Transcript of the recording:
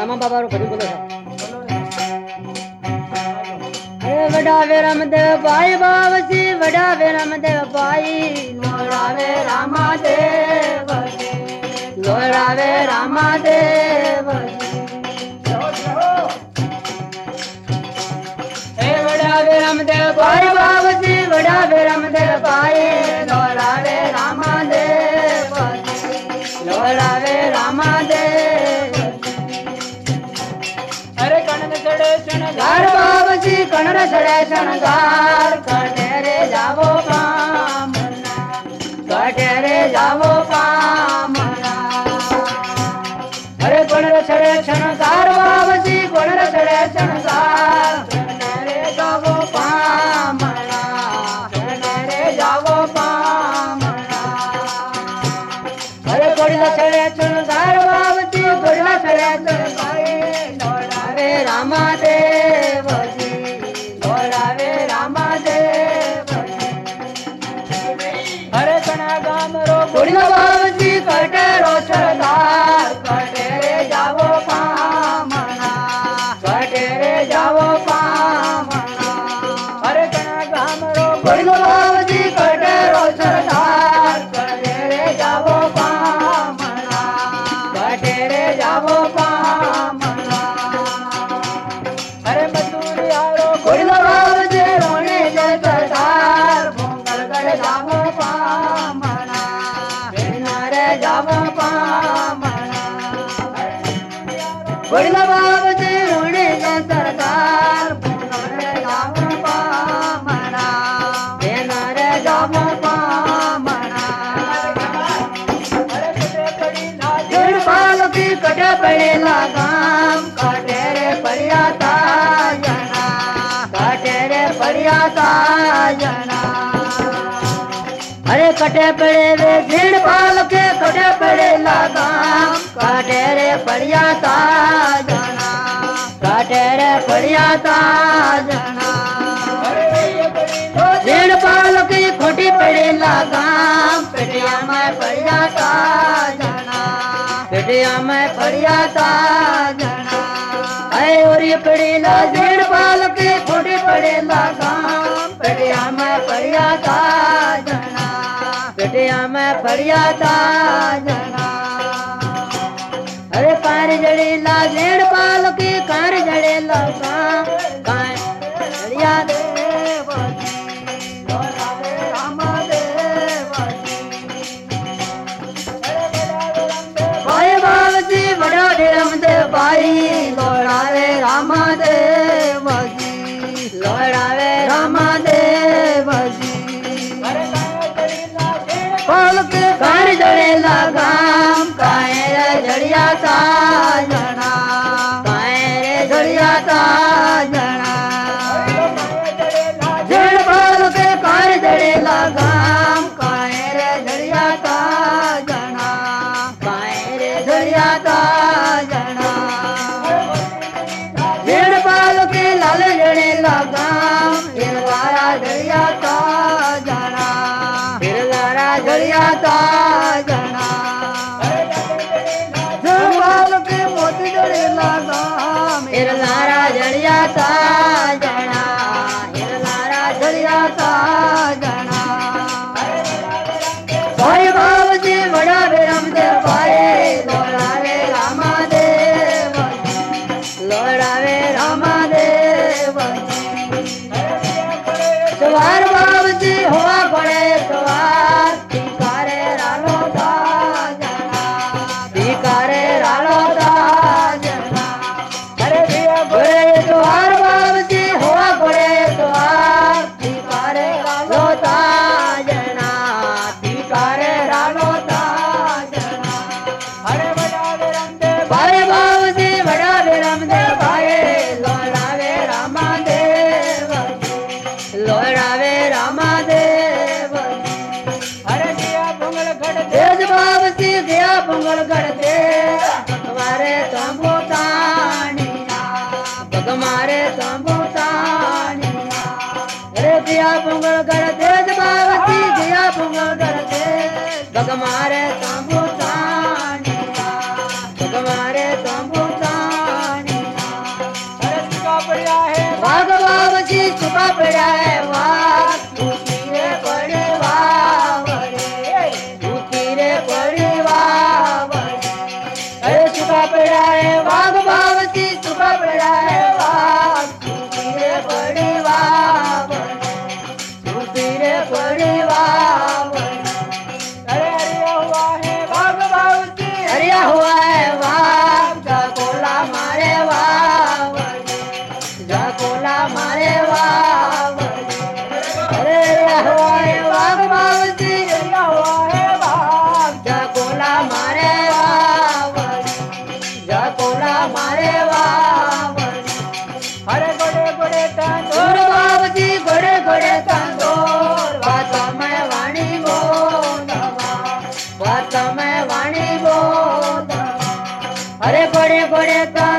रामा बाबा रो भजन बोलो अरे वडावे रामदेव भाई बाबसी वडावे रामदेव भाई लोड़ावे रामादेव लोड़ावे रामादेव वडावे रामदेव भाई बाबसी वडावे रामदेव भाई लोड़ावे रामादेव लोड़ावे रामादेव अरे कणन चढ़े शणगार बाबसी कणन चढ़े शणगार कटे रे जावो पामना कटे रे जावो पामना अरे कणन चढ़े शणगार बाबसी कणन चढ़े शणगार कटे रे जावो पामना कटे रे जावो पामना अरे कणन चढ़े शणगार बाबसी कणन चढ़े शणगार रामादेव जी लोड़ावे रामादेव हरे कणा गाम रो गुड़िया बाबजी कटे रो सरदार कटे रे जावो पामना कटे रे जावो पामना हरे कणा गाम रो गुड़िया बाबजी कटे रो सरदार कटे रे जावो पामना कटे रे जावो पामना गुड़िया बाबजी रोने जय सरदार पोंगल कर जावो पामना रे जावो पामना गुड़िया बाबजी रोने जय सरदार पोंगल कर जावो पामना रे जावो पामना जिन पाल की कटे पड़े लगाम कटे रे परियाता जना अरे कटे पड़े वे झीण पाल के कटे पड़े लगाम कटे रे बढ़िया ता जना कटे रे बढ़िया ता जना झीण पाल की खोटी पड़े लगाम पिटिया में बढ़िया ता जना पिटिया में बढ़िया ता जना अरे और ये पड़ी ला झीण पाल की खोटी पड़े लगाम पिटिया में बढ़िया ता जना पिटिया में बढ़िया ता जना अरे कार जड़ी ला झीण पाल की कार जड़े लगाम कार बढ़िया देव लोड़ावे रामादेव भाई बाबजी बड़ा रामदेव भाई लोड़ावे रामादेव जी लोड़ावे रामादेव जी पाल के कार जड़े लगाम कायर जड़िया ता जना कायर जड़िया ता जना जड़ पाल के कार जड़े लगाम कायर जड़िया ता जना कायर जड़िया ता जना जड़ पाल के लाल जड़े लगाम हिरवारा जड़िया ता जना हिरवारा जड़िया ता जना जड़ के मोती जड़े लगाम हिरवारा जड़िया ता जना हिरवारा जड़िया ता जना भाई बाबजी बड़ा रामदेव भाई लोड़ावे रामादेव लोड़ावे रामादेव सवार बाबजी हुआ पड़े सवार भिकारे रालो दा जना भिकारे रालो दा जना अरे दिया बड़े सवार बाबजी हुआ पड़े सवार भिकारे रालो दा जना भिकारे रालो दा जना अरे बड़ा रामदेव भाई बाबजी बड़ा रामदेव भाई लोड़ावे रामादेव लोड़ावे रामादेव अरे गया पोंगल गढ़ तेज बाबसी गया पोंगल गढ़ ते तुम्हारे तंबूतानिया भगमारे तंबूतानिया अरे गया पोंगल गढ़ तेज बाबसी गया पोंगल गढ़ ते भगमारे तंबूतानिया भगमारे तंबूतानिया पड़ा है वाग सूखी रे पड़ी वावड़े सूखी रे पड़ी वावड़े अरे सूखा पड़ा है वाग बावती सूखा पड़ा है वाग सूखी रे पड़ी वावड़े सूखी रे पड़ी वावड़े अरे हरिया हुआ है वाग बावती हरिया हुआ है वाग जाकोला मारे वावड़े जाकोला मारे वावड़े अरे हरिया हुआ है वाग बावती हरिया हुआ है वाग जाकोला मारे वावड़े जाकोला मारे वावड़े अरे बड़े बड़े तांदूर बावती बड़े बड़े तांदूर वाता में वाणी बोलवा वाता में वाणी बोलवा अरे बड़े बड़े